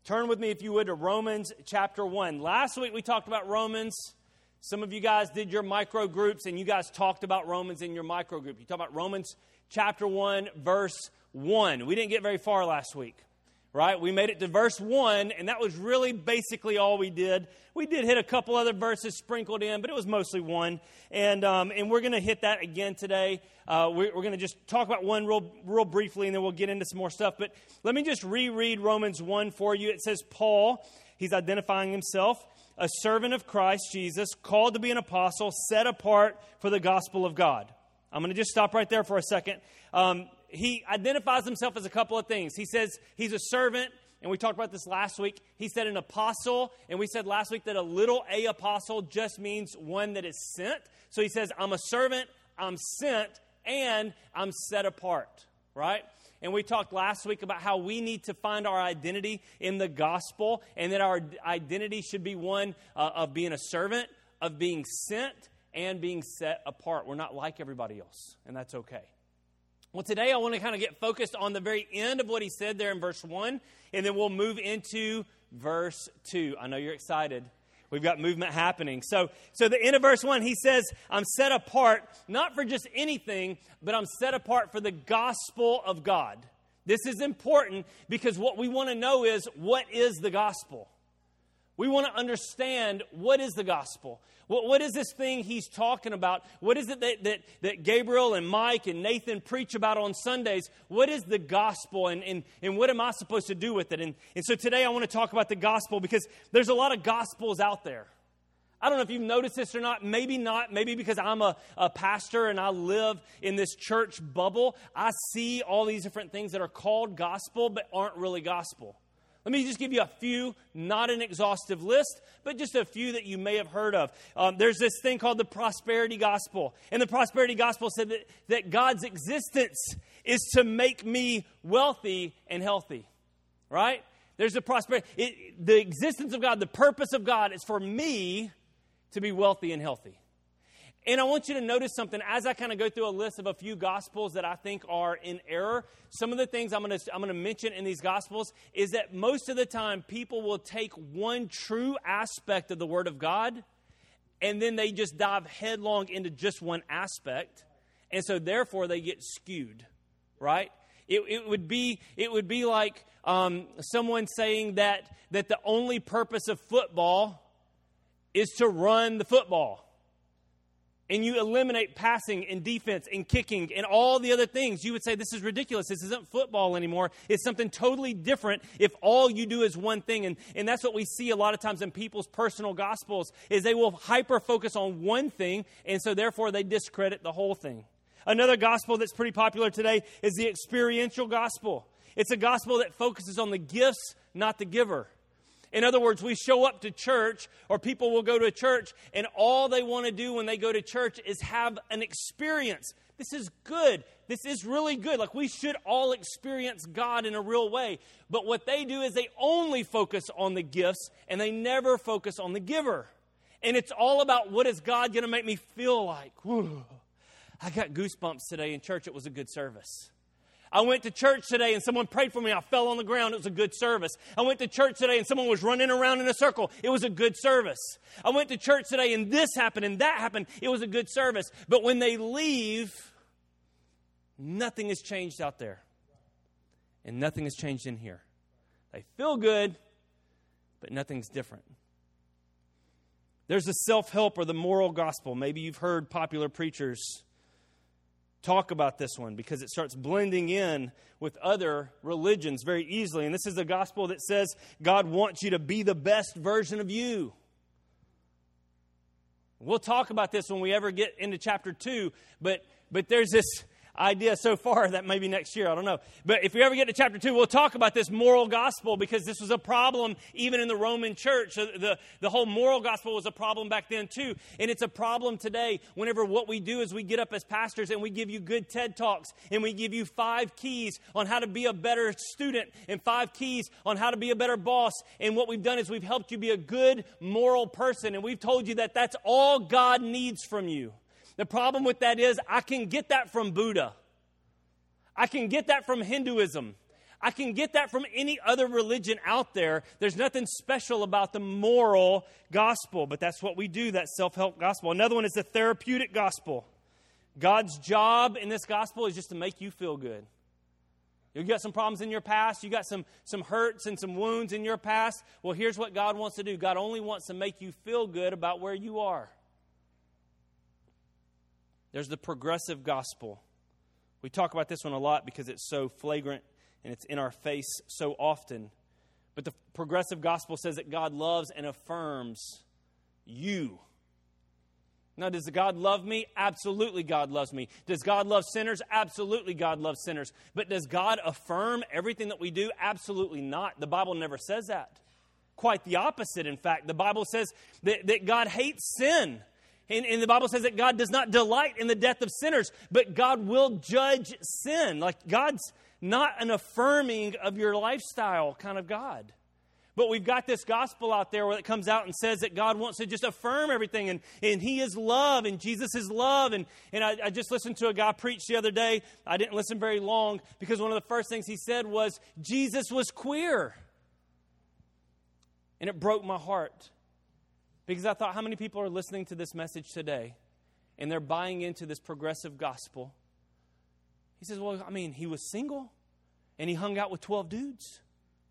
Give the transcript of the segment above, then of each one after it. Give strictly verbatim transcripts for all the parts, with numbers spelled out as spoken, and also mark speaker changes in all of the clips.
Speaker 1: Turn with me, if you would, to Romans chapter one. Last week we talked about Romans. Some of you guys did your micro groups, and you guys talked about Romans in your micro group. You talked about Romans chapter one, verse one. We didn't get very far last week, right? We made it to verse one, and that was really basically all we did. We did hit a couple other verses sprinkled in, but it was mostly one. And um, and we're going to hit that again today. Uh, we're we're going to just talk about one real, real briefly, and then we'll get into some more stuff. But let me just reread Romans one for you. It says, Paul, he's identifying himself, a servant of Christ Jesus, called to be an apostle, set apart for the gospel of God. I'm going to just stop right there for a second. Um, he identifies himself as a couple of things. He says he's a servant, and we talked about this last week. He said an apostle, and we said last week that a little a apostle just means one that is sent. So he says, I'm a servant, I'm sent, and I'm set apart, right? And we talked last week about how we need to find our identity in the gospel, and that our identity should be one uh, of being a servant, of being sent, and being set apart. We're not like everybody else, and that's okay. Well, today I want to kind of get focused on the very end of what he said there in verse one, and then we'll move into verse two. I know you're excited. We've got movement happening. So, so the end of verse one, he says, I'm set apart, not for just anything, but I'm set apart for the gospel of God. This is important because what we want to know is, what is the gospel? We want to understand, what is the gospel? What, what is this thing he's talking about? What is it that, that, that Gabriel and Mike and Nathan preach about on Sundays? What is the gospel, and, and, and what am I supposed to do with it? And, and so today I want to talk about the gospel, because there's a lot of gospels out there. I don't know if you've noticed this or not. Maybe not. Maybe because I'm a, a pastor and I live in this church bubble, I see all these different things that are called gospel but aren't really gospel. Let me just give you a few, not an exhaustive list, but just a few that you may have heard of. Um, there's this thing called the prosperity gospel. And the prosperity gospel said that, that God's existence is to make me wealthy and healthy, right? There's a prosperity. It, the existence of God, the purpose of God is for me to be wealthy and healthy. And I want you to notice something as I kind of go through a list of a few gospels that I think are in error. Some of the things I'm going to I'm going to mention in these gospels is that most of the time people will take one true aspect of the Word of God, and then they just dive headlong into just one aspect, and so therefore they get skewed, right? It, it would be it would be like um, someone saying that that the only purpose of football is to run the football. And you eliminate passing and defense and kicking and all the other things, you would say, this is ridiculous. This isn't football anymore. It's something totally different if all you do is one thing. And, and that's what we see a lot of times in people's personal gospels, is they will hyper-focus on one thing, and so therefore they discredit the whole thing. Another gospel that's pretty popular today is the experiential gospel. It's a gospel that focuses on the gifts, not the giver. In other words, we show up to church, or people will go to a church, and all they want to do when they go to church is have an experience. This is good. This is really good. Like, we should all experience God in a real way. But what they do is they only focus on the gifts, and they never focus on the giver. And it's all about, what is God going to make me feel like? Whew. I got goosebumps today in church. It was a good service. I went to church today and someone prayed for me. I fell on the ground. It was a good service. I went to church today and someone was running around in a circle. It was a good service. I went to church today and this happened and that happened. It was a good service. But when they leave, nothing has changed out there. And nothing has changed in here. They feel good, but nothing's different. There's the self-help or the moral gospel. Maybe you've heard popular preachers talk about this one, because it starts blending in with other religions very easily. And this is the gospel that says God wants you to be the best version of you. We'll talk about this when we ever get into chapter two, but but there's this idea so far that maybe next year, I don't know. But if we ever get to chapter two, we'll talk about this moral gospel, because this was a problem even in the Roman church. The, the whole moral gospel was a problem back then too. And it's a problem today whenever what we do is we get up as pastors and we give you good TED Talks, and we give you five keys on how to be a better student and five keys on how to be a better boss. And what we've done is we've helped you be a good moral person, and we've told you that that's all God needs from you. The problem with that is I can get that from Buddha. I can get that from Hinduism. I can get that from any other religion out there. There's nothing special about the moral gospel, but that's what we do, that self-help gospel. Another one is the therapeutic gospel. God's job in this gospel is just to make you feel good. You got some problems in your past. You got some, some hurts and some wounds in your past. Well, here's what God wants to do. God only wants to make you feel good about where you are. There's the progressive gospel. We talk about this one a lot because it's so flagrant and it's in our face so often. But the progressive gospel says that God loves and affirms you. Now, does God love me? Absolutely, God loves me. Does God love sinners? Absolutely, God loves sinners. But does God affirm everything that we do? Absolutely not. The Bible never says that. Quite the opposite, in fact. The Bible says that, that God hates sin. And, and the Bible says that God does not delight in the death of sinners, but God will judge sin. Like, God's not an affirming of your lifestyle kind of God. But we've got this gospel out there where it comes out and says that God wants to just affirm everything. And, and He is love and Jesus is love. And, and I, I just listened to a guy preach the other day. I didn't listen very long because one of the first things he said was, Jesus was queer. And it broke my heart. Because I thought, how many people are listening to this message today and they're buying into this progressive gospel? He says, well, I mean, he was single and he hung out with twelve dudes.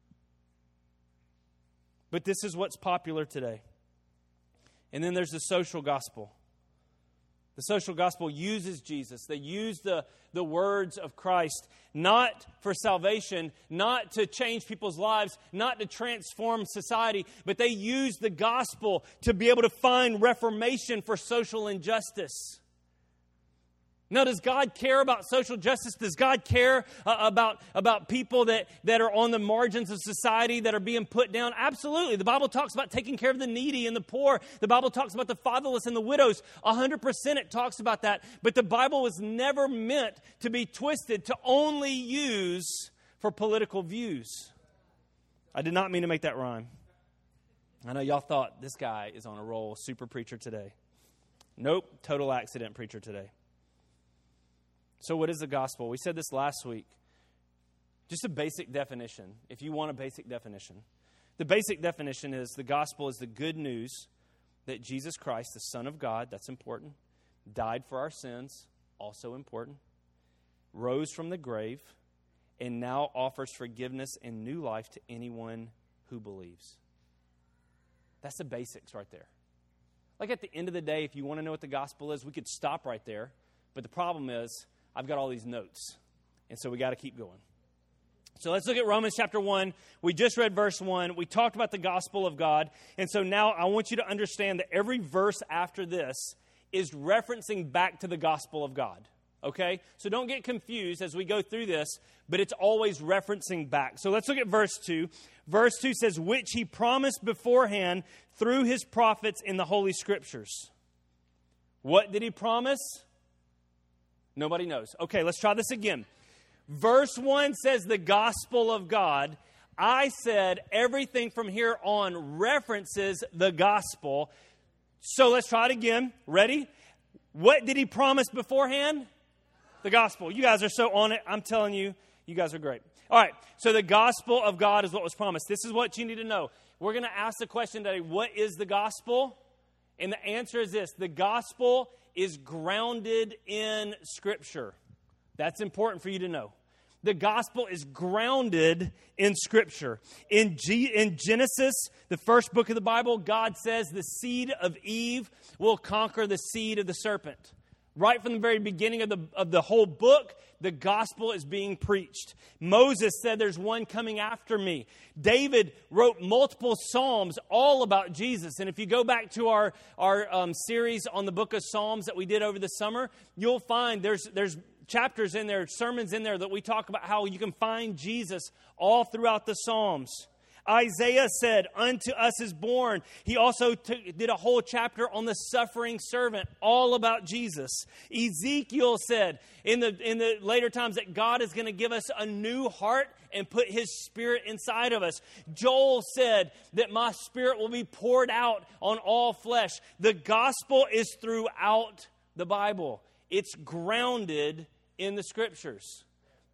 Speaker 1: But this is what's popular today. And then there's the social gospel. The social gospel uses Jesus. They use the, the words of Christ, not for salvation, not to change people's lives, not to transform society, but they use the gospel to be able to find reformation for social injustice. Now, does God care about social justice? Does God care uh, about, about people that, that are on the margins of society that are being put down? Absolutely. The Bible talks about taking care of the needy and the poor. The Bible talks about the fatherless and the widows. A hundred percent it talks about that. But the Bible was never meant to be twisted to only use for political views. I did not mean to make that rhyme. I know y'all thought this guy is on a roll, super preacher today. Nope, total accident preacher today. So what is the gospel? We said this last week. Just a basic definition, if you want a basic definition. The basic definition is the gospel is the good news that Jesus Christ, the Son of God, that's important, died for our sins, also important, rose from the grave, and now offers forgiveness and new life to anyone who believes. That's the basics right there. Like at the end of the day, if you want to know what the gospel is, we could stop right there. But the problem is, I've got all these notes, and so we got to keep going. So let's look at Romans chapter one. We just read verse one. We talked about the gospel of God, and so now I want you to understand that every verse after this is referencing back to the gospel of God, okay? So don't get confused as we go through this, but it's always referencing back. So let's look at verse two. Verse two says, which he promised beforehand through his prophets in the Holy Scriptures. What did he promise? Nobody knows. Okay, let's try this again. Verse one says the gospel of God. I said everything from here on references the gospel. So let's try it again. Ready? What did he promise beforehand? The gospel. You guys are so on it. I'm telling you, you guys are great. All right, so the gospel of God is what was promised. This is what you need to know. We're going to ask the question today, what is the gospel? And the answer is this. The gospel is grounded in Scripture. That's important for you to know. The gospel is grounded in Scripture. In, G- in Genesis, the first book of the Bible, God says the seed of Eve will conquer the seed of the serpent. Right from the very beginning of the, of the whole book, the gospel is being preached. Moses said there's one coming after me. David wrote multiple psalms all about Jesus. And if you go back to our, our um, series on the book of Psalms that we did over the summer, you'll find there's there's chapters in there, sermons in there that we talk about how you can find Jesus all throughout the Psalms. Isaiah said, unto us is born. He also t- did a whole chapter on the suffering servant, all about Jesus. Ezekiel said in the, in the later times that God is going to give us a new heart and put His Spirit inside of us. Joel said that my Spirit will be poured out on all flesh. The gospel is throughout the Bible. It's grounded in the Scriptures.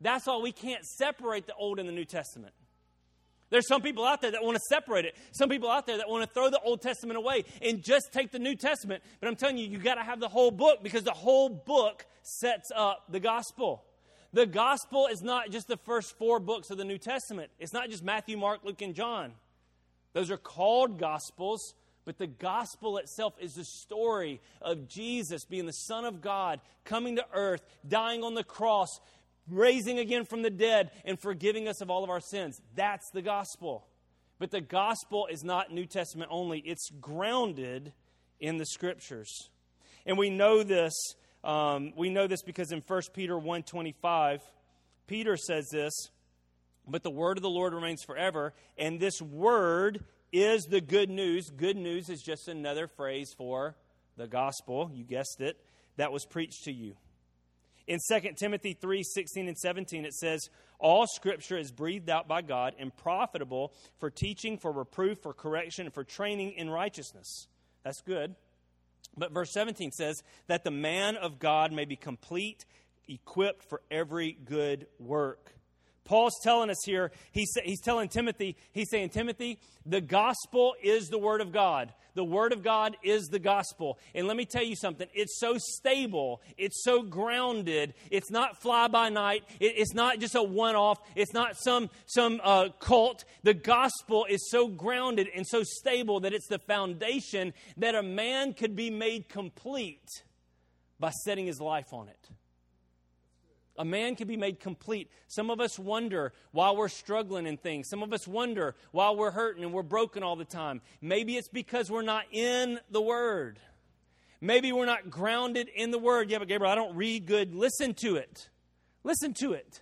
Speaker 1: That's why we can't separate the Old and the New Testament. There's some people out there that want to separate it. Some people out there that want to throw the Old Testament away and just take the New Testament. But I'm telling you, you got to have the whole book, because the whole book sets up the gospel. The gospel is not just the first four books of the New Testament. It's not just Matthew, Mark, Luke, and John. Those are called gospels, but the gospel itself is the story of Jesus being the Son of God, coming to earth, dying on the cross, raising again from the dead, and forgiving us of all of our sins. That's the gospel. But the gospel is not New Testament only. It's grounded in the Scriptures. And we know this, um, we know this because in First Peter one twenty-five, Peter says this, "But the word of the Lord remains forever, and this word is the good news." Good news is just another phrase for the gospel, you guessed it, that was preached to you. In Second Timothy three sixteen and seventeen, it says, "All Scripture is breathed out by God and profitable for teaching, for reproof, for correction, and for training in righteousness." That's good. But verse seventeen says, "That the man of God may be complete, equipped for every good work." Paul's telling us here, he's, he's telling Timothy, he's saying, Timothy, the gospel is the word of God. The word of God is the gospel. And let me tell you something, it's so stable, it's so grounded, it's not fly by night, it, it's not just a one-off, it's not some, some uh, cult. The gospel is so grounded and so stable that it's the foundation that a man could be made complete by setting his life on it. A man can be made complete. Some of us wonder why we're struggling in things. Some of us wonder why we're hurting and we're broken all the time. Maybe it's because we're not in the Word. Maybe we're not grounded in the Word. Yeah, but Gabriel, I don't read good. Listen to it. Listen to it.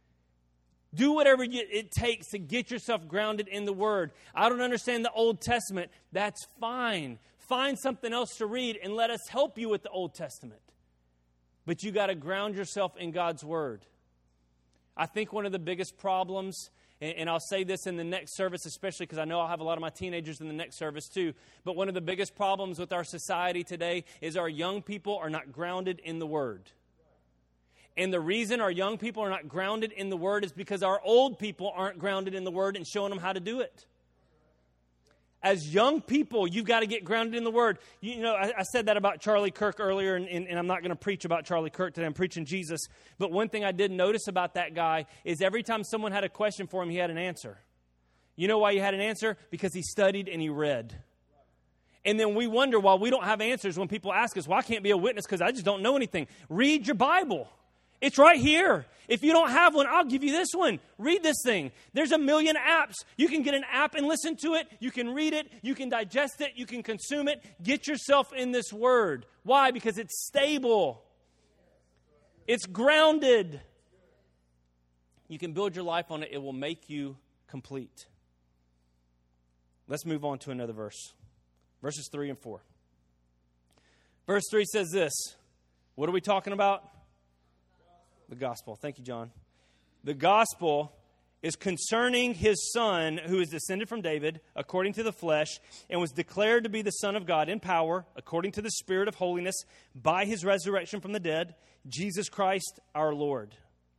Speaker 1: Do whatever it takes to get yourself grounded in the Word. I don't understand the Old Testament. That's fine. Find something else to read and let us help you with the Old Testament. But you got to ground yourself in God's Word. I think one of the biggest problems, and, and I'll say this in the next service especially because I know I'll have a lot of my teenagers in the next service too, but one of the biggest problems with our society today is our young people are not grounded in the Word. And the reason our young people are not grounded in the Word is because our old people aren't grounded in the Word and showing them how to do it. As young people, you've got to get grounded in the Word. You, you know, I, I said that about Charlie Kirk earlier, and, and, and I'm not going to preach about Charlie Kirk today. I'm preaching Jesus. But one thing I did notice about that guy is every time someone had a question for him, he had an answer. You know why he had an answer? Because he studied and he read. And then we wonder why we don't have answers when people ask us, well, I can't be a witness because I just don't know anything. Read your Bible. It's right here. If you don't have one, I'll give you this one. Read this thing. There's a million apps. You can get an app and listen to it. You can read it. You can digest it. You can consume it. Get yourself in this Word. Why? Because it's stable. It's grounded. You can build your life on it. It will make you complete. Let's move on to another verse. Verses three and four. Verse three says this. What are we talking about? The gospel. Thank you, John. The gospel is concerning his Son, who is descended from David, according to the flesh, and was declared to be the Son of God in power, according to the Spirit of holiness, by his resurrection from the dead, Jesus Christ our Lord.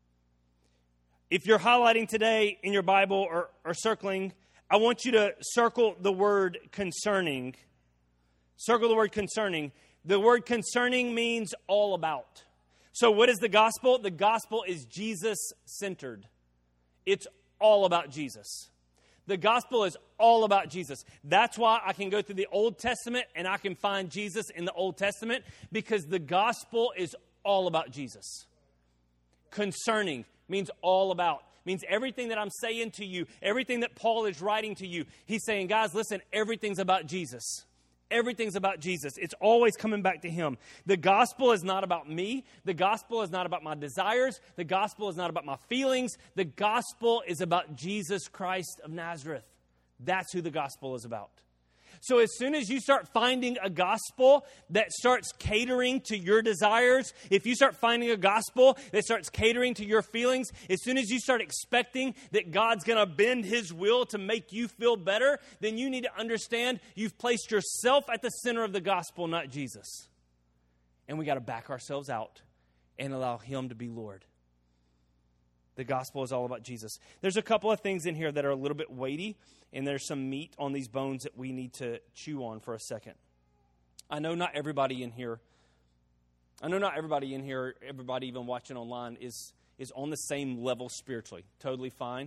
Speaker 1: If you're highlighting today in your Bible or, or circling, I want you to circle the word concerning. Circle the word concerning. The word concerning means all about. So what is the gospel? The gospel is Jesus-centered. It's all about Jesus. The gospel is all about Jesus. That's why I can go through the Old Testament and I can find Jesus in the Old Testament, because the gospel is all about Jesus. Concerning means all about. Means everything that I'm saying to you, everything that Paul is writing to you, he's saying, guys, listen, everything's about Jesus. Everything's about Jesus. It's always coming back to Him. The gospel is not about me. The gospel is not about my desires. The gospel is not about my feelings. The gospel is about Jesus Christ of Nazareth. That's who the gospel is about. So as soon as you start finding a gospel that starts catering to your desires, if you start finding a gospel that starts catering to your feelings, as soon as you start expecting that God's going to bend His will to make you feel better, then you need to understand you've placed yourself at the center of the gospel, not Jesus. And we got to back ourselves out and allow Him to be Lord. The gospel is all about Jesus. There's a couple of things in here that are a little bit weighty, and there's some meat on these bones that we need to chew on for a second. I know not everybody in here, I know not everybody in here, everybody even watching online is, is on the same level spiritually. Totally fine.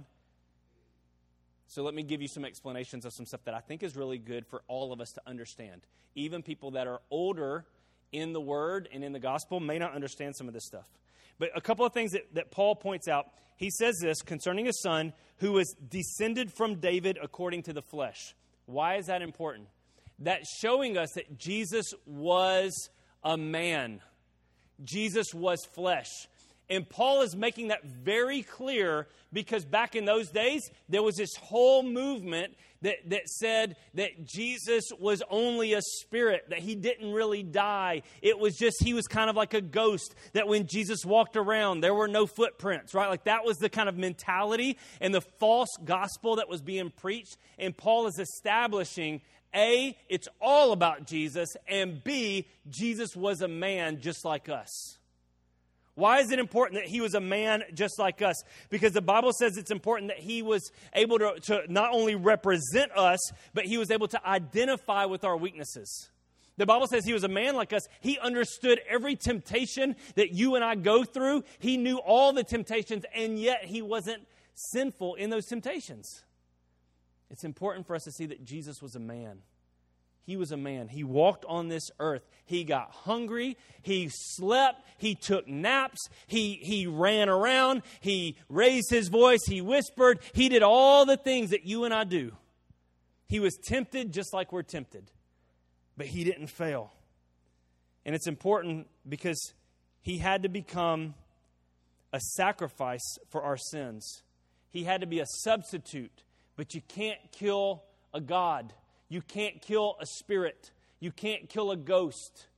Speaker 1: So let me give you some explanations of some stuff that I think is really good for all of us to understand. Even people that are older in the Word and in the gospel may not understand some of this stuff. But a couple of things that, that Paul points out. He says this concerning his son who was descended from David according to the flesh. Why is that important? That's showing us that Jesus was a man. Jesus was flesh. And Paul is making that very clear because back in those days, there was this whole movement that, that said that Jesus was only a spirit, that he didn't really die. It was just, he was kind of like a ghost, that when Jesus walked around, there were no footprints, right? Like that was the kind of mentality and the false gospel that was being preached. And Paul is establishing, A, it's all about Jesus, and B, Jesus was a man just like us. Why is it important that he was a man just like us? Because the Bible says it's important that he was able to, to not only represent us, but he was able to identify with our weaknesses. The Bible says he was a man like us. He understood every temptation that you and I go through. He knew all the temptations, and yet he wasn't sinful in those temptations. It's important for us to see that Jesus was a man. He was a man. He walked on this earth. He got hungry. He slept. He took naps. He, he ran around. He raised his voice. He whispered. He did all the things that you and I do. He was tempted just like we're tempted. But he didn't fail. And it's important because he had to become a sacrifice for our sins. He had to be a substitute. But you can't kill a God. You can't kill a spirit. You can't kill a ghost.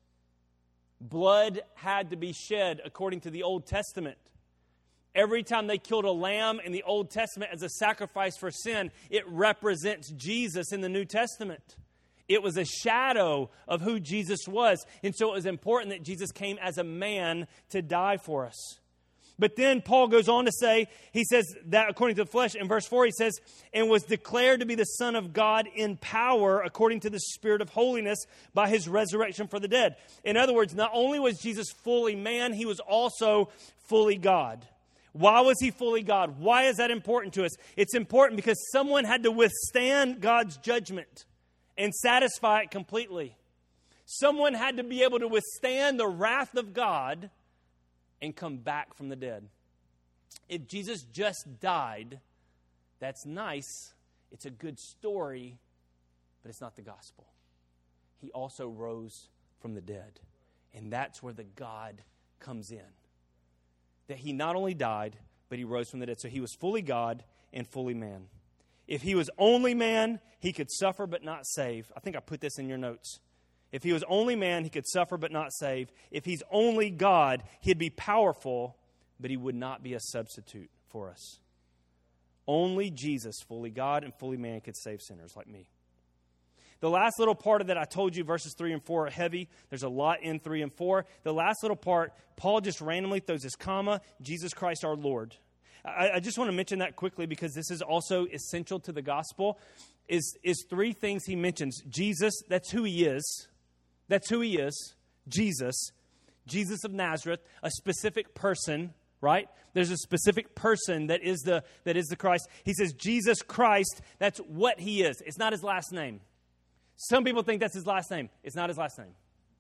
Speaker 1: Blood had to be shed according to the Old Testament. Every time they killed a lamb in the Old Testament as a sacrifice for sin, it represents Jesus in the New Testament. It was a shadow of who Jesus was. And so it was important that Jesus came as a man to die for us. But then Paul goes on to say, he says that according to the flesh, in verse four, he says, and was declared to be the Son of God in power according to the Spirit of holiness by his resurrection for the dead. In other words, not only was Jesus fully man, he was also fully God. Why was he fully God? Why is that important to us? It's important because someone had to withstand God's judgment and satisfy it completely. Someone had to be able to withstand the wrath of God and come back from the dead. If Jesus just died, that's nice. It's a good story, but it's not the gospel. He also rose from the dead. And that's where the God comes in. That he not only died, but he rose from the dead. So he was fully God and fully man. If he was only man, he could suffer but not save. I think I put this in your notes. If he was only man, he could suffer but not save. If he's only God, he'd be powerful, but he would not be a substitute for us. Only Jesus, fully God and fully man, could save sinners like me. The last little part of that I told you, verses three and four are heavy. There's a lot in three and four. The last little part, Paul just randomly throws this comma, Jesus Christ our Lord. I, I just want to mention that quickly because this is also essential to the gospel, is, is three things he mentions. Jesus, that's who he is. That's who he is, Jesus, Jesus of Nazareth, a specific person, right? There's a specific person that is the that is the Christ. He says Jesus Christ, that's what he is. It's not his last name. Some people think that's his last name. It's not his last name.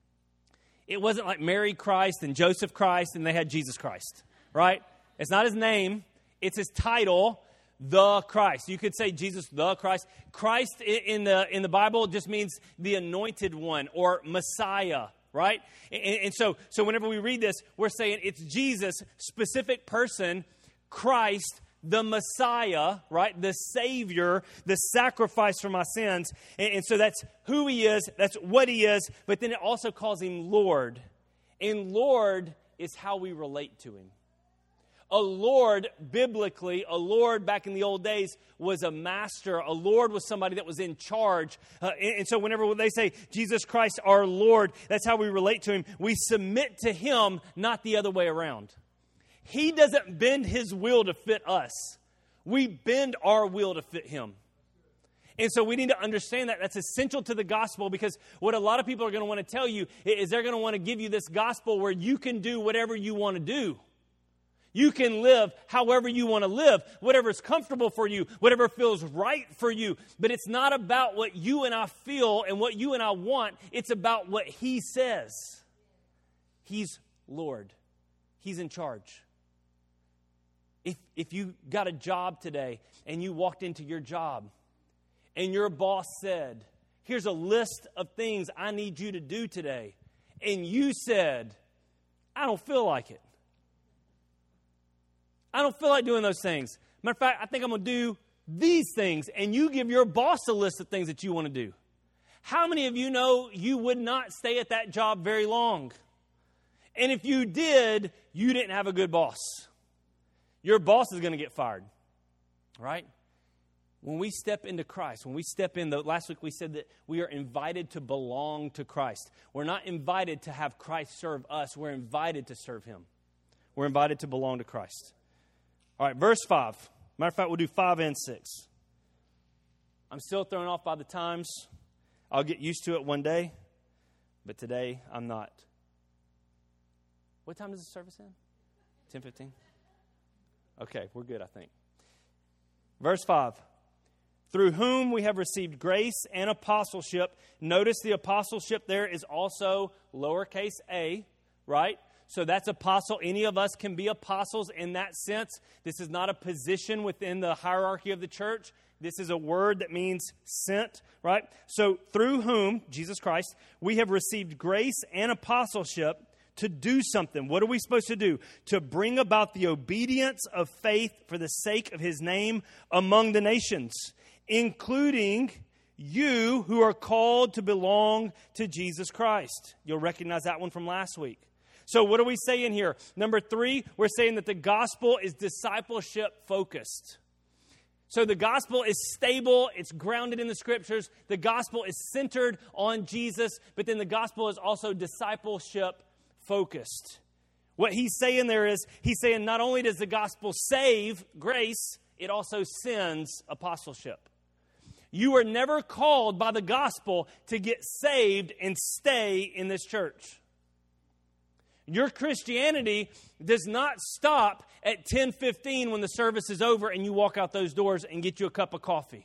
Speaker 1: It wasn't like Mary Christ and Joseph Christ and they had Jesus Christ, right? It's not his name. It's his title, the Christ. You could say Jesus the Christ. Christ in the in the Bible just means the anointed one or Messiah, right? And, and so, so whenever we read this, we're saying it's Jesus, specific person, Christ, the Messiah, right? The Savior, the sacrifice for my sins. And, and so that's who he is, that's what he is, but then it also calls him Lord. And Lord is how we relate to him. A Lord, biblically, a Lord back in the old days was a master. A Lord was somebody that was in charge. Uh, and, and so whenever they say, Jesus Christ, our Lord, that's how we relate to him. We submit to him, not the other way around. He doesn't bend his will to fit us. We bend our will to fit him. And so we need to understand that. That's essential to the gospel, because what a lot of people are going to want to tell you is they're going to want to give you this gospel where you can do whatever you want to do. You can live however you want to live, whatever is comfortable for you, whatever feels right for you. But it's not about what you and I feel and what you and I want. It's about what he says. He's Lord. He's in charge. If, if you got a job today and you walked into your job and your boss said, here's a list of things I need you to do today, and you said, I don't feel like it. I don't feel like doing those things. Matter of fact, I think I'm going to do these things. And you give your boss a list of things that you want to do. How many of you know you would not stay at that job very long? And if you did, you didn't have a good boss. Your boss is going to get fired. Right? When we step into Christ, when we step in, the, last week we said that we are invited to belong to Christ. We're not invited to have Christ serve us. We're invited to serve him. We're invited to belong to Christ. All right, verse five. Matter of fact, we'll do five and six. I'm still thrown off by the times. I'll get used to it one day, but today I'm not. What time does the service end? ten fifteen? Okay, we're good, I think. Verse five. Through whom we have received grace and apostleship. Notice the apostleship there is also lowercase a, right? So that's apostle. Any of us can be apostles in that sense. This is not a position within the hierarchy of the church. This is a word that means sent, right? So through whom, Jesus Christ, we have received grace and apostleship to do something. What are we supposed to do? To bring about the obedience of faith for the sake of his name among the nations, including you who are called to belong to Jesus Christ. You'll recognize that one from last week. So what are we saying here? Number three, we're saying that the gospel is discipleship focused. So the gospel is stable. It's grounded in the scriptures. The gospel is centered on Jesus. But then the gospel is also discipleship focused. What he's saying there is, he's saying not only does the gospel save grace, it also sends apostleship. You are never called by the gospel to get saved and stay in this church. Your Christianity does not stop at ten fifteen when the service is over and you walk out those doors and get you a cup of coffee.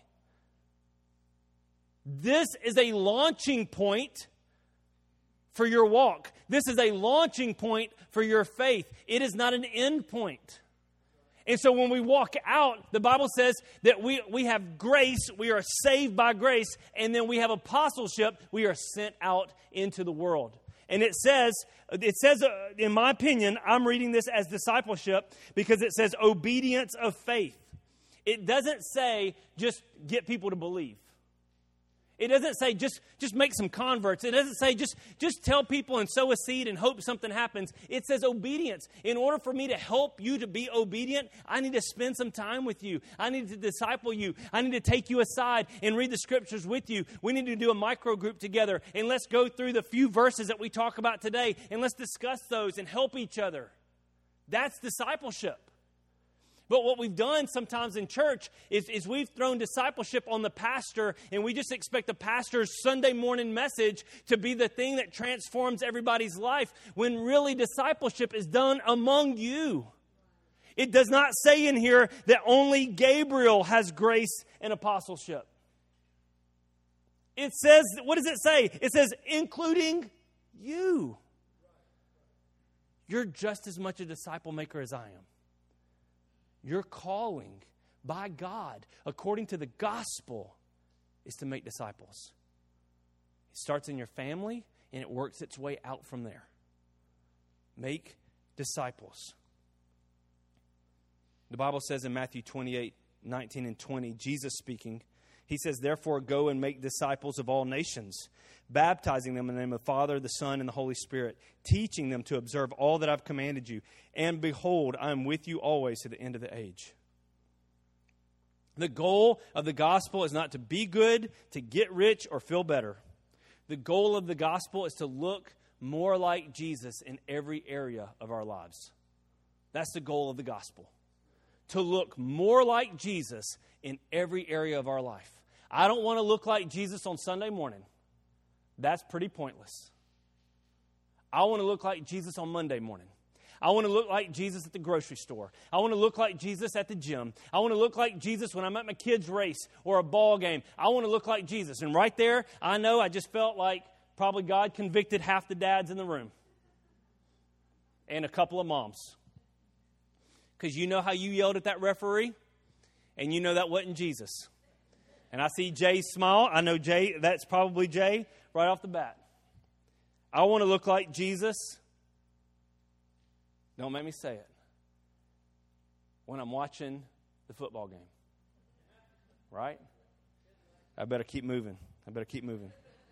Speaker 1: This is a launching point for your walk. This is a launching point for your faith. It is not an end point. And so when we walk out, the Bible says that we, we have grace, we are saved by grace, and then we have apostleship, we are sent out into the world. And it says, it says, uh, in my opinion, I'm reading this as discipleship because it says obedience of faith. It doesn't say just get people to believe. It doesn't say just, just make some converts. It doesn't say just, just tell people and sow a seed and hope something happens. It says obedience. In order for me to help you to be obedient, I need to spend some time with you. I need to disciple you. I need to take you aside and read the scriptures with you. We need to do a micro group together. And let's go through the few verses that we talk about today. And let's discuss those and help each other. That's discipleship. But what we've done sometimes in church is, is we've thrown discipleship on the pastor, and we just expect the pastor's Sunday morning message to be the thing that transforms everybody's life, when really discipleship is done among you. It does not say in here that only Gabriel has grace and apostleship. It says, what does it say? It says, including you. You're just as much a disciple maker as I am. Your calling by God, according to the gospel, is to make disciples. It starts in your family, and it works its way out from there. Make disciples. The Bible says in Matthew twenty-eight, nineteen and twenty, Jesus speaking, he says, therefore go and make disciples of all nations, baptizing them in the name of the Father, the Son, and the Holy Spirit, teaching them to observe all that I've commanded you. And behold, I am with you always to the end of the age. The goal of the gospel is not to be good, to get rich, or feel better. The goal of the gospel is to look more like Jesus in every area of our lives. That's the goal of the gospel. To look more like Jesus in every area of our life. I don't want to look like Jesus on Sunday morning. That's pretty pointless. I want to look like Jesus on Monday morning. I want to look like Jesus at the grocery store. I want to look like Jesus at the gym. I want to look like Jesus when I'm at my kids' race or a ball game. I want to look like Jesus. And right there, I know I just felt like probably God convicted half the dads in the room. And a couple of moms. Because you know how you yelled at that referee? And you know that wasn't Jesus. And I see Jay smile. I know Jay, that's probably Jay right off the bat. I want to look like Jesus. Don't make me say it. When I'm watching the football game. Right? I better keep moving. I better keep moving.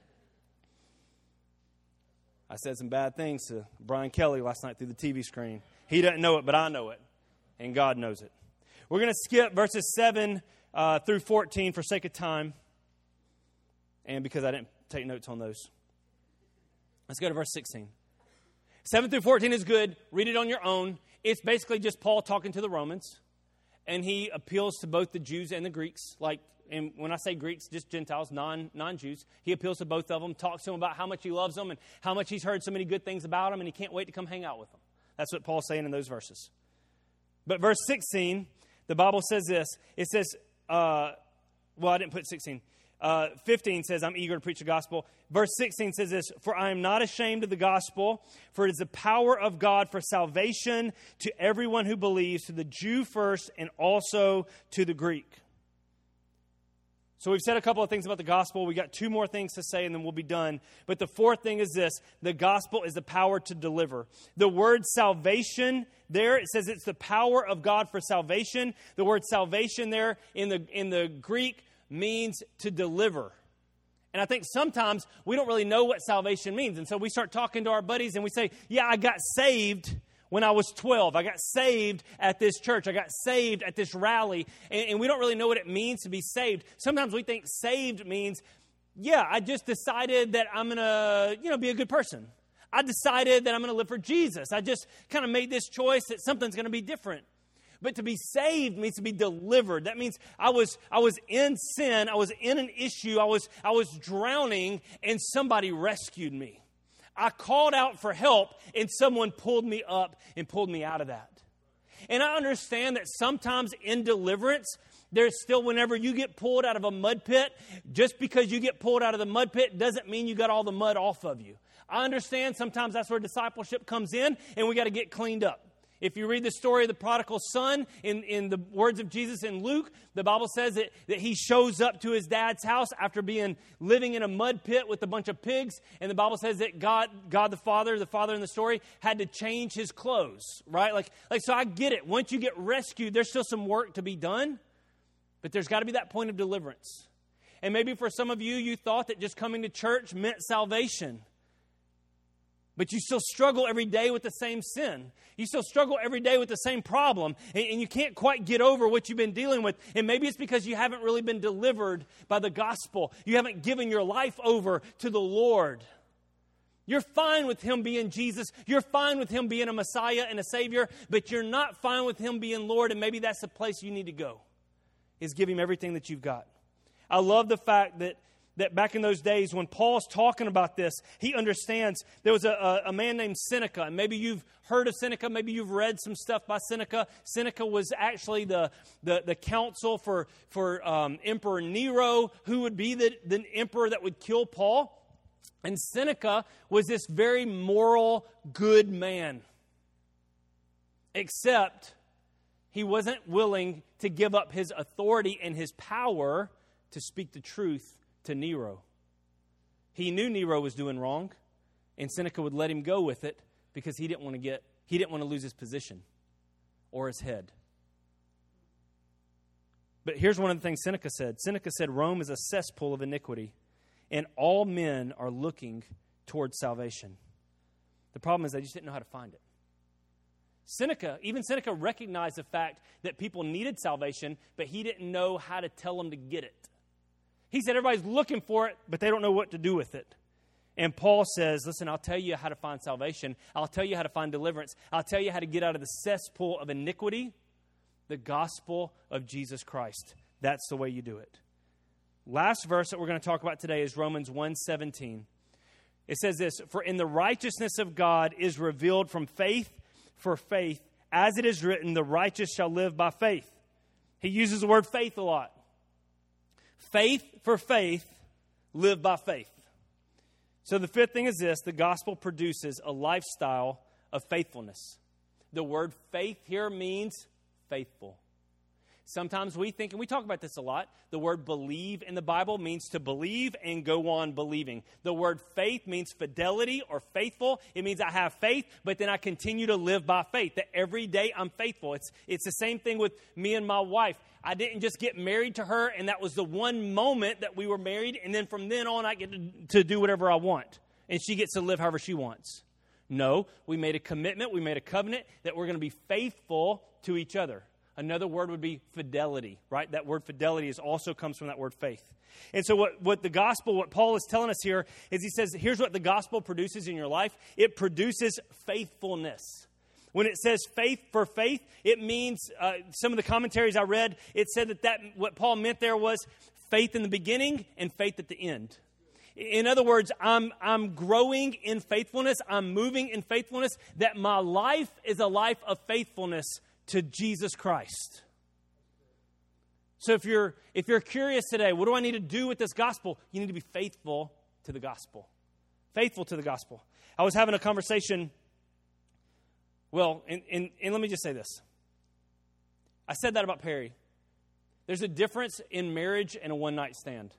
Speaker 1: I said some bad things to Brian Kelly last night through the T V screen. He doesn't know it, but I know it. And God knows it. We're going to skip verses seven uh, through fourteen for sake of time. And because I didn't take notes on those. Let's go to verse sixteen. seven through fourteen is good. Read it on your own. It's basically just Paul talking to the Romans. And he appeals to both the Jews and the Greeks. Like, and when I say Greeks, just Gentiles, non, non-Jews. He appeals to both of them, talks to them about how much he loves them and how much he's heard so many good things about them, and he can't wait to come hang out with them. That's what Paul's saying in those verses. But verse sixteen, the Bible says this. It says, uh, well, I didn't put sixteen. Uh, fifteen says, I'm eager to preach the gospel. Verse sixteen says this, for I am not ashamed of the gospel, for it is the power of God for salvation to everyone who believes, to the Jew first and also to the Greek. So we've said a couple of things about the gospel. We got two more things to say and then we'll be done. But the fourth thing is this, the gospel is the power to deliver. The word salvation there, it says it's the power of God for salvation. The word salvation there in the in the Greek means to deliver. And I think sometimes we don't really know what salvation means. And so we start talking to our buddies and we say, yeah, I got saved when I was twelve. I got saved at this church. I got saved at this rally. And, and we don't really know what it means to be saved. Sometimes we think saved means, yeah, I just decided that I'm going to, you know, be a good person. I decided that I'm going to live for Jesus. I just kind of made this choice that something's going to be different. But to be saved means to be delivered. That means I was I was in sin. I was in an issue. I was I was drowning, and somebody rescued me. I called out for help, and someone pulled me up and pulled me out of that. And I understand that sometimes in deliverance, there's still, whenever you get pulled out of a mud pit, just because you get pulled out of the mud pit doesn't mean you got all the mud off of you. I understand sometimes that's where discipleship comes in, and we got to get cleaned up. If you read the story of the prodigal son in, in the words of Jesus in Luke, the Bible says that, that he shows up to his dad's house after being living in a mud pit with a bunch of pigs. And the Bible says that God, God the Father, the father in the story, had to change his clothes, right? Like, like so I get it. Once you get rescued, there's still some work to be done. But there's got to be that point of deliverance. And maybe for some of you, you thought that just coming to church meant salvation. But you still struggle every day with the same sin. You still struggle every day with the same problem. And, and you can't quite get over what you've been dealing with. And maybe it's because you haven't really been delivered by the gospel. You haven't given your life over to the Lord. You're fine with Him being Jesus. You're fine with Him being a Messiah and a Savior. But you're not fine with Him being Lord. And maybe that's the place you need to go. Is give Him everything that you've got. I love the fact that that back in those days when Paul's talking about this, he understands. There was a, a, a man named Seneca, and maybe you've heard of Seneca, maybe you've read some stuff by Seneca. Seneca was actually the, the, the counsel for, for um, Emperor Nero, who would be the, the emperor that would kill Paul. And Seneca was this very moral, good man. Except he wasn't willing to give up his authority and his power to speak the truth to Nero. He knew Nero was doing wrong, and Seneca would let him go with it because he didn't want to get he didn't want to lose his position or his head. But here's one of the things Seneca said. Seneca said, Rome is a cesspool of iniquity, and all men are looking towards salvation. The problem is they just didn't know how to find it. Seneca, even Seneca recognized the fact that people needed salvation, but he didn't know how to tell them to get it. He said everybody's looking for it, but they don't know what to do with it. And Paul says, listen, I'll tell you how to find salvation. I'll tell you how to find deliverance. I'll tell you how to get out of the cesspool of iniquity, the gospel of Jesus Christ. That's the way you do it. Last verse that we're going to talk about today is Romans one seventeen. It says this, for in the righteousness of God is revealed from faith for faith, as it is written, the righteous shall live by faith. He uses the word faith a lot. Faith for faith, live by faith. So the fifth thing is this, the gospel produces a lifestyle of faithfulness. The word faith here means faithful. Sometimes we think, and we talk about this a lot, the word believe in the Bible means to believe and go on believing. The word faith means fidelity or faithful. It means I have faith, but then I continue to live by faith. That every day I'm faithful. It's, it's the same thing with me and my wife. I didn't just get married to her, and that was the one moment that we were married, and then from then on I get to, to do whatever I want, and she gets to live however she wants. No, we made a commitment, we made a covenant that we're going to be faithful to each other. Another word would be fidelity, right? That word fidelity is also comes from that word faith. And so what, what the gospel, what Paul is telling us here is he says, here's what the gospel produces in your life. It produces faithfulness. When it says faith for faith, it means, uh, some of the commentaries I read, it said that, that what Paul meant there was faith in the beginning and faith at the end. In other words, I'm, I'm growing in faithfulness. I'm moving in faithfulness, that my life is a life of faithfulness to Jesus Christ. So if you're if you're curious today, what do I need to do with this gospel? You need to be faithful to the gospel. Faithful to the gospel. I was having a conversation, well, and, and, and let me just say this. I said that about Perry. There's a difference in marriage and a one-night stand.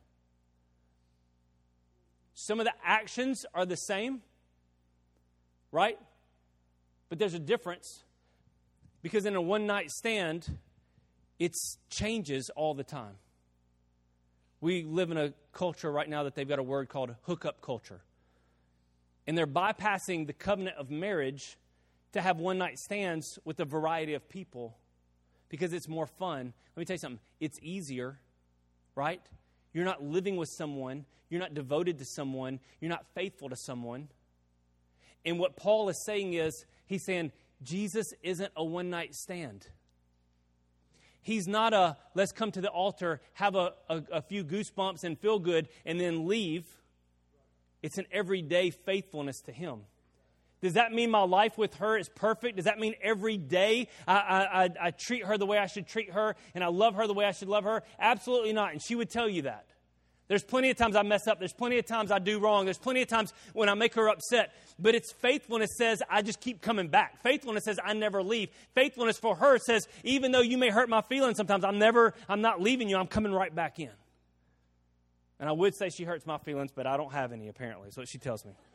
Speaker 1: Some of the actions are the same, right? But there's a difference. Because in a one-night stand, it changes all the time. We live in a culture right now that they've got a word called hookup culture. And they're bypassing the covenant of marriage to have one-night stands with a variety of people because it's more fun. Let me tell you something. It's easier, right? You're not living with someone. You're not devoted to someone. You're not faithful to someone. And what Paul is saying is, he's saying, Jesus isn't a one-night stand. He's not a, let's come to the altar, have a, a, a few goosebumps and feel good, and then leave. It's an everyday faithfulness to Him. Does that mean my life with her is perfect? Does that mean every day I, I, I, I treat her the way I should treat her, and I love her the way I should love her? Absolutely not, and she would tell you that. There's plenty of times I mess up. There's plenty of times I do wrong. There's plenty of times when I make her upset. But it's faithfulness says I just keep coming back. Faithfulness says I never leave. Faithfulness for her says even though you may hurt my feelings sometimes, I'm never, I'm not leaving you. I'm coming right back in. And I would say she hurts my feelings, but I don't have any apparently. That's what she tells me.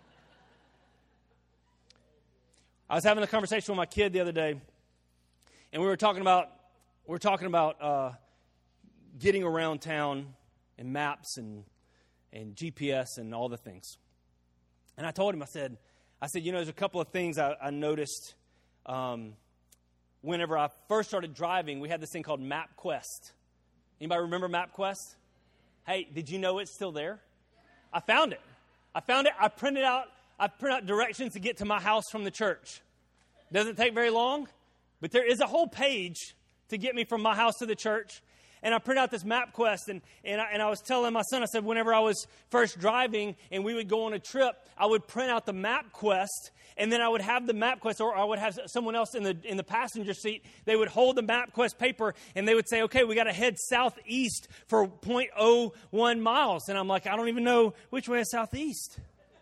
Speaker 1: I was having a conversation with my kid the other day, and we were talking about we were talking about uh, getting around town. And maps and and G P S and all the things. And I told him, I said, I said, you know, there's a couple of things I, I noticed um, whenever I first started driving. We had this thing called MapQuest. Anybody remember MapQuest? Hey, did you know it's still there? I found it. I found it. I printed out. I printed out directions to get to my house from the church. Doesn't take very long, but there is a whole page to get me from my house to the church. And I printed out this MapQuest, and, and, I, and I was telling my son, I said, whenever I was first driving and we would go on a trip, I would print out the MapQuest, and then I would have the MapQuest, or I would have someone else in the in the passenger seat. They would hold the MapQuest paper, and they would say, okay, we got to head southeast for zero point zero one miles. And I'm like, I don't even know which way is southeast.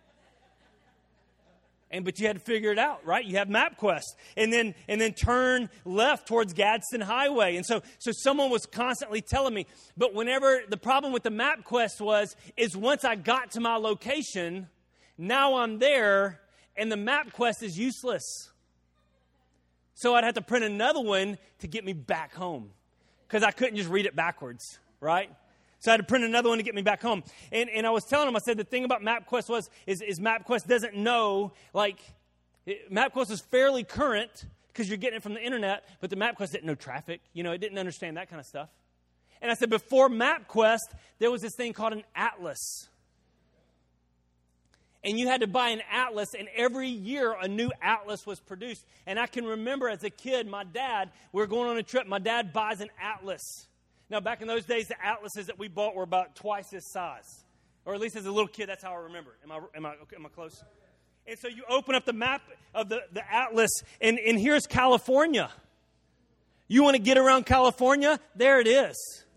Speaker 1: And but you had to figure it out, right? You have MapQuest, and then and then turn left towards Gadsden Highway. And so so someone was constantly telling me. But whenever the problem with the MapQuest was, is once I got to my location, now I'm there, and the MapQuest is useless. So I'd have to print another one to get me back home, because I couldn't just read it backwards, right? So I had to print another one to get me back home. And and I was telling him, I said, the thing about MapQuest was, is, is MapQuest doesn't know, like, it, MapQuest is fairly current because you're getting it from the internet, but the MapQuest didn't know traffic. You know, it didn't understand that kind of stuff. And I said, before MapQuest, there was this thing called an atlas. And you had to buy an atlas, and every year a new atlas was produced. And I can remember as a kid, my dad, we were going on a trip, my dad buys an atlas. Now, back in those days, the atlases that we bought were about twice this size. Or at least as a little kid, that's how I remember it. Am I, am I, okay, am I close? And so you open up the map of the, the atlas, and, and here's California. You want to get around California? There it is.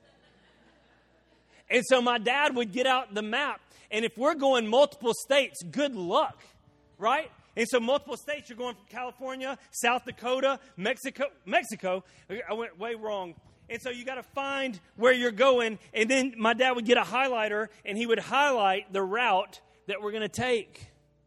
Speaker 1: And so my dad would get out the map. And if we're going multiple states, good luck, right? And so multiple states, you're going from California, South Dakota, Mexico. Mexico, I went way wrong. And so you got to find where you're going. And then my dad would get a highlighter, and he would highlight the route that we're going to take.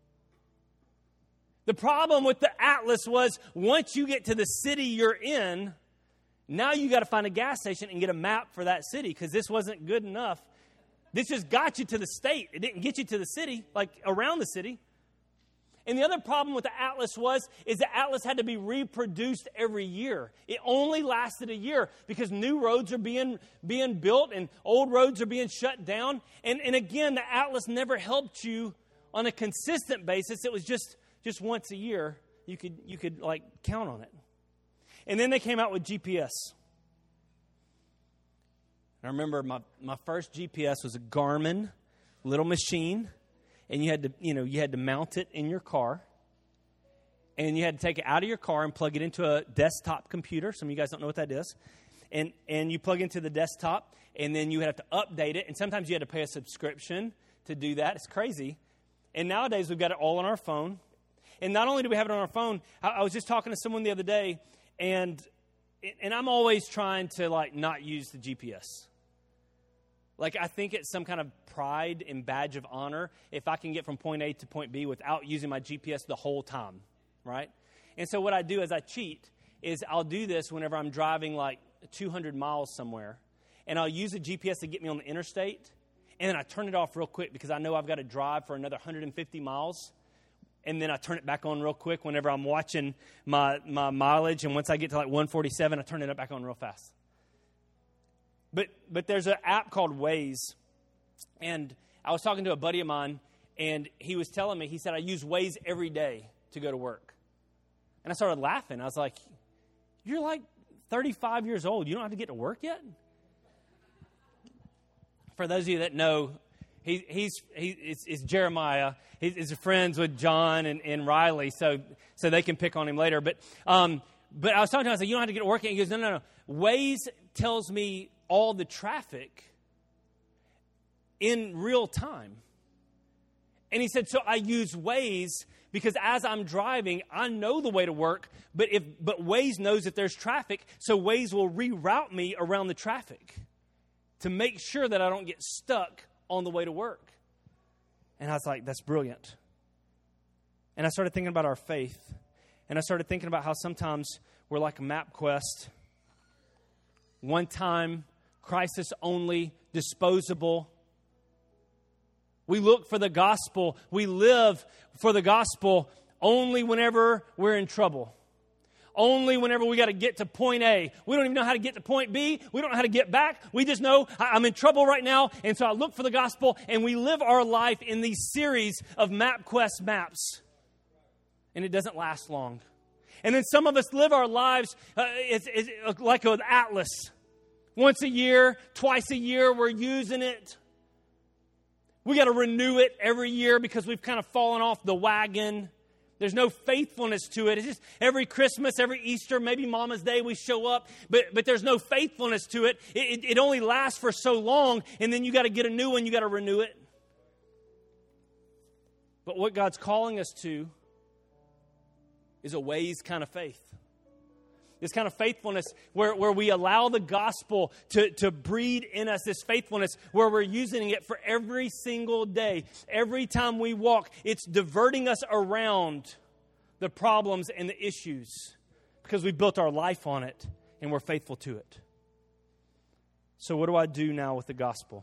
Speaker 1: The problem with the atlas was once you get to the city you're in, now you got to find a gas station and get a map for that city because this wasn't good enough. This just got you to the state. It didn't get you to the city, like around the city. And the other problem with the atlas was, is the atlas had to be reproduced every year. It only lasted a year because new roads are being, being built and old roads are being shut down. And, and again, the atlas never helped you on a consistent basis. It was just, just once a year. You could, you could like count on it. And then they came out with G P S. I remember my, my first G P S was a Garmin little machine, and you had to, you know, you had to mount it in your car, and you had to take it out of your car and plug it into a desktop computer. Some of you guys don't know what that is. And and you plug into the desktop, and then you have to update it, and sometimes you had to pay a subscription to do that. It's crazy. And nowadays we've got it all on our phone. And not only do we have it on our phone, I, I was just talking to someone the other day, and and I'm always trying to like not use the G P S. Like, I think it's some kind of pride and badge of honor if I can get from point A to point B without using my G P S the whole time, right? And so what I do is I cheat is I'll do this whenever I'm driving like two hundred miles somewhere, and I'll use the G P S to get me on the interstate, and then I turn it off real quick because I know I've got to drive for another one hundred fifty miles, and then I turn it back on real quick whenever I'm watching my, my mileage, and once I get to like one forty-seven, I turn it back on real fast. But but there's an app called Waze, and I was talking to a buddy of mine, and he was telling me, he said, I use Waze every day to go to work. And I started laughing. I was like, you're like thirty-five years old. You don't have to get to work yet? For those of you that know, he, he's he, it's, it's Jeremiah. He's, he's friends with John and, and Riley, so so they can pick on him later. But um, but I was talking to him, I said, you don't have to get to work yet. He goes, no, no, no. Waze tells me all the traffic in real time. And he said, so I use Waze because as I'm driving, I know the way to work, but if but Waze knows that there's traffic, so Waze will reroute me around the traffic to make sure that I don't get stuck on the way to work. And I was like, that's brilliant. And I started thinking about our faith. And I started thinking about how sometimes we're like a MapQuest. One time, crisis only, disposable. We look for the gospel. We live for the gospel only whenever we're in trouble. Only whenever we got to get to point A. We don't even know how to get to point B. We don't know how to get back. We just know I'm in trouble right now, and so I look for the gospel, and we live our life in these series of MapQuest maps. And it doesn't last long. And then some of us live our lives uh, it's, it's like an atlas. Once a year, twice a year, we're using it. We got to renew it every year because we've kind of fallen off the wagon. There's no faithfulness to it. It's just every Christmas, every Easter, maybe Mama's Day we show up, but but there's no faithfulness to it. It, it, it only lasts for so long, and then you got to get a new one. You got to renew it. But what God's calling us to is a Waze kind of faith. This kind of faithfulness where, where we allow the gospel to, to breed in us this faithfulness where we're using it for every single day. Every time we walk, it's diverting us around the problems and the issues because we built our life on it and we're faithful to it. So what do I do now with the gospel?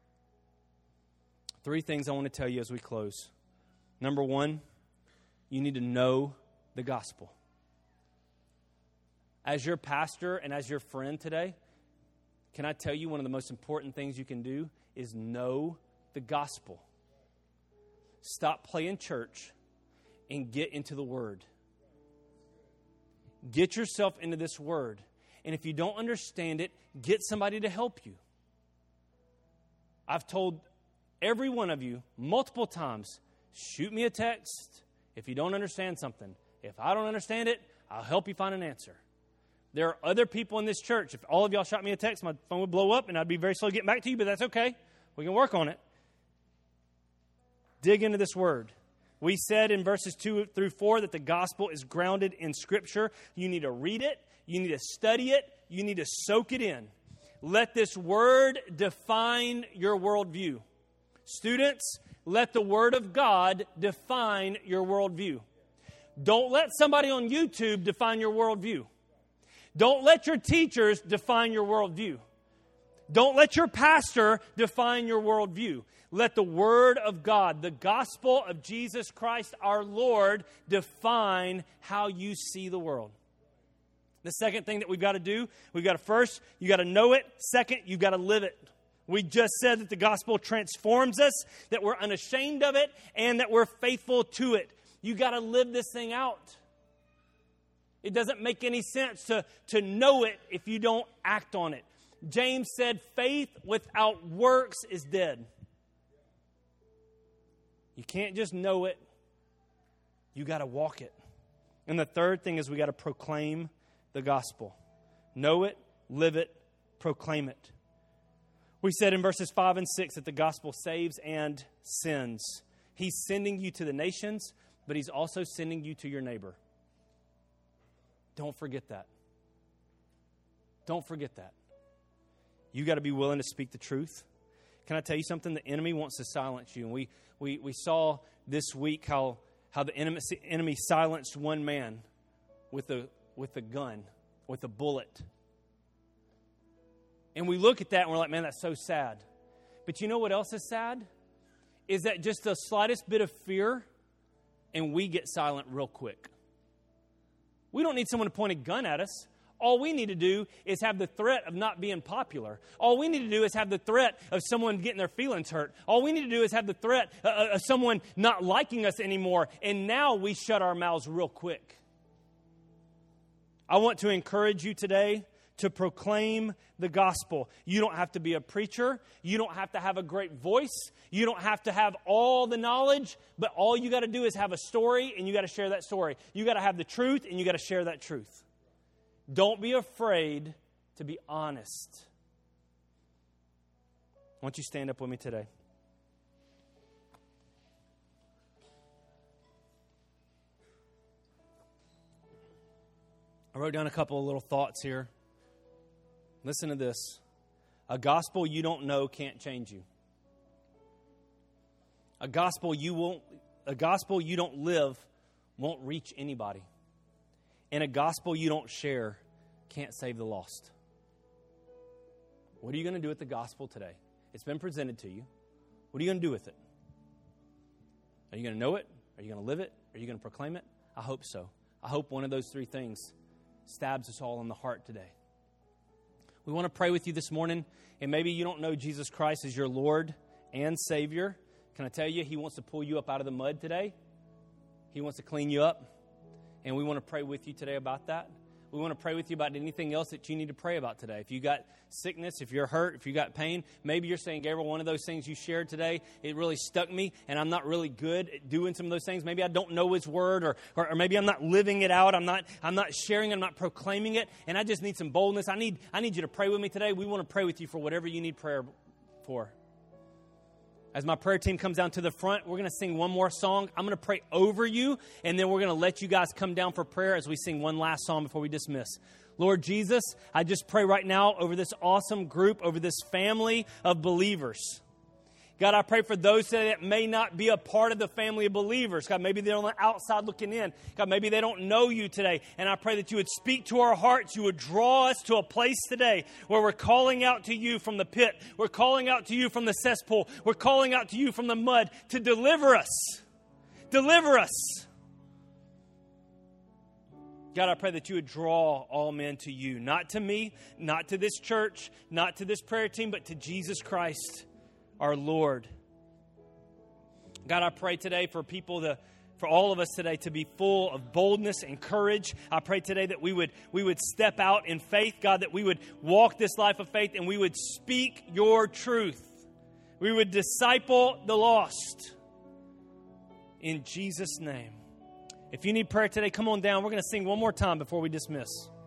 Speaker 1: Three things I want to tell you as we close. Number one, you need to know the gospel. As your pastor and as your friend today, can I tell you one of the most important things you can do is know the gospel. stop playing church and get into the Word. Get yourself into this Word. And if you don't understand it, get somebody to help you. I've told every one of you multiple times, shoot me a text if you don't understand something. If I don't understand it, I'll help you find an answer. There are other people in this church. If all of y'all shot me a text, my phone would blow up and I'd be very slow getting back to you, but that's okay. We can work on it. Dig into this Word. We said in verses two through four that the gospel is grounded in Scripture. You need to read it. You need to study it. You need to soak it in. Let this Word define your worldview. Students, let the Word of God define your worldview. Don't let somebody on YouTube define your worldview. Don't let your teachers define your worldview. Don't let your pastor define your worldview. Let the Word of God, the gospel of Jesus Christ our Lord, define how you see the world. The second thing that we've got to do, we've got to first, you got to know it. Second, you've got to live it. We just said that the gospel transforms us, that we're unashamed of it, and that we're faithful to it. You got to live this thing out. It doesn't make any sense to, to know it if you don't act on it. James said, faith without works is dead. You can't just know it. You got to walk it. And the third thing is we got to proclaim the gospel. Know it, live it, proclaim it. We said in verses five and six that the gospel saves and sends. He's sending you to the nations, but He's also sending you to your neighbor. Don't forget that. Don't forget that. You got to be willing to speak the truth. Can I tell you something? The enemy wants to silence you. And we we, we saw this week how, how the enemy, enemy silenced one man with a, with a gun, with a bullet. And we look at that and we're like, man, that's so sad. But you know what else is sad? Is that just the slightest bit of fear and we get silent real quick. We don't need someone to point a gun at us. All we need to do is have the threat of not being popular. All we need to do is have the threat of someone getting their feelings hurt. All we need to do is have the threat of someone not liking us anymore. And now we shut our mouths real quick. I want to encourage you today to proclaim the gospel. You don't have to be a preacher. You don't have to have a great voice. You don't have to have all the knowledge. But all you got to do is have a story, and you got to share that story. You got to have the truth, and you got to share that truth. Don't be afraid to be honest. Why don't you stand up with me today? I wrote down a couple of little thoughts here. Listen to this. A gospel you don't know can't change you. A gospel you won't, a gospel you don't live won't reach anybody. And a gospel you don't share can't save the lost. What are you going to do with the gospel today? It's been presented to you. What are you going to do with it? Are you going to know it? Are you going to live it? Are you going to proclaim it? I hope so. I hope one of those three things stabs us all in the heart today. We want to pray with you this morning, and maybe you don't know Jesus Christ as your Lord and Savior. Can I tell you, He wants to pull you up out of the mud today. He wants to clean you up, and we want to pray with you today about that. We want to pray with you about anything else that you need to pray about today. If you got sickness, if you're hurt, if you got pain, maybe you're saying, Gabriel, one of those things you shared today, it really stuck me, and I'm not really good at doing some of those things. Maybe I don't know His Word, or, or, or maybe I'm not living it out. I'm not I'm not sharing, I'm not proclaiming it, and I just need some boldness. I need I need you to pray with me today. We want to pray with you for whatever you need prayer for. As my prayer team comes down to the front, we're going to sing one more song. I'm going to pray over you, and then we're going to let you guys come down for prayer as we sing one last song before we dismiss. Lord Jesus, I just pray right now over this awesome group, over this family of believers. God, I pray for those that may not be a part of the family of believers. God, maybe they're on the outside looking in. God, maybe they don't know you today. And I pray that you would speak to our hearts. You would draw us to a place today where we're calling out to you from the pit. We're calling out to you from the cesspool. We're calling out to you from the mud to deliver us. Deliver us. God, I pray that you would draw all men to you. Not to me, not to this church, not to this prayer team, but to Jesus Christ, our Lord. God, I pray today for people to, for all of us today to be full of boldness and courage. I pray today that we would, we would step out in faith, God, that we would walk this life of faith and we would speak your truth. We would disciple the lost. In Jesus' name. If you need prayer today, come on down. We're going to sing one more time before we dismiss.